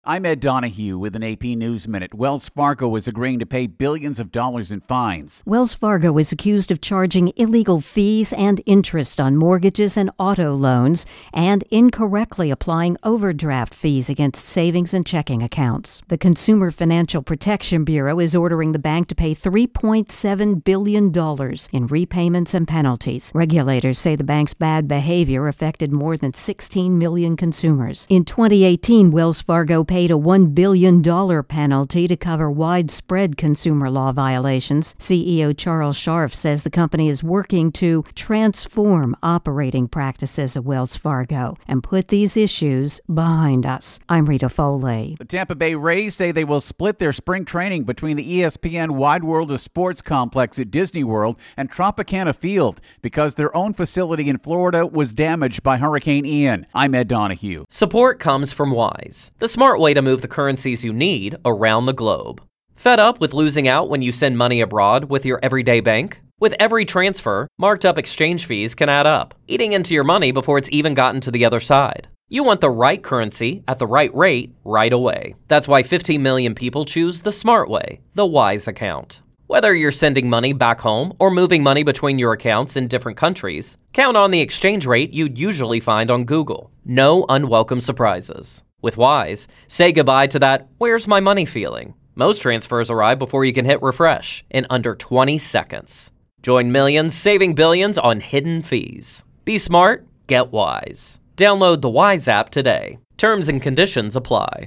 I'm Ed Donahue with an AP News Minute. Wells Fargo is agreeing to pay billions of dollars in fines. Wells Fargo is accused of charging illegal fees and interest on mortgages and auto loans and incorrectly applying overdraft fees against savings and checking accounts. The Consumer Financial Protection Bureau is ordering the bank to pay $3.7 billion in repayments and penalties. Regulators say the bank's bad behavior affected more than 16 million consumers. In 2018, Wells Fargo paid a $1 billion penalty to cover widespread consumer law violations. CEO Charles Scharf says the company is working to transform operating practices at Wells Fargo and put these issues behind us. I'm Rita Foley. The Tampa Bay Rays say they will split their spring training between the ESPN Wide World of Sports complex at Disney World and Tropicana Field because their own facility in Florida was damaged by Hurricane Ian. I'm Ed Donahue. Support comes from Wise, the smart way to move the currencies you need around the globe. Fed up with losing out when you send money abroad with your everyday bank? With every transfer, marked up exchange fees can add up, eating into your money before it's even gotten to the other side. You want the right currency at the right rate right away. That's why 15 million people choose the smart way, the Wise account. Whether you're sending money back home or moving money between your accounts in different countries, count on the exchange rate you'd usually find on Google. No unwelcome surprises. With Wise, say goodbye to that "where's my money" feeling. Most transfers arrive before you can hit refresh in under 20 seconds. Join millions saving billions on hidden fees. Be smart, get Wise. Download the Wise app today. Terms and conditions apply.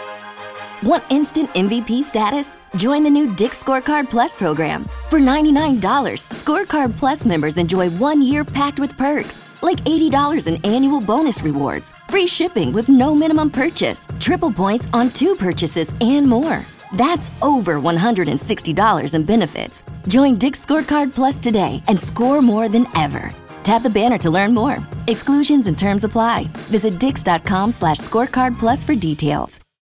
Want instant MVP status? Join the new Dick's Scorecard Plus program. For $99, Scorecard Plus members enjoy 1 year packed with perks, like $80 in annual bonus rewards, free shipping with no minimum purchase, triple points on 2 purchases, and more. That's over $160 in benefits. Join Dick's Scorecard Plus today and score more than ever. Tap the banner to learn more. Exclusions and terms apply. Visit dix.com/scorecardplus for details.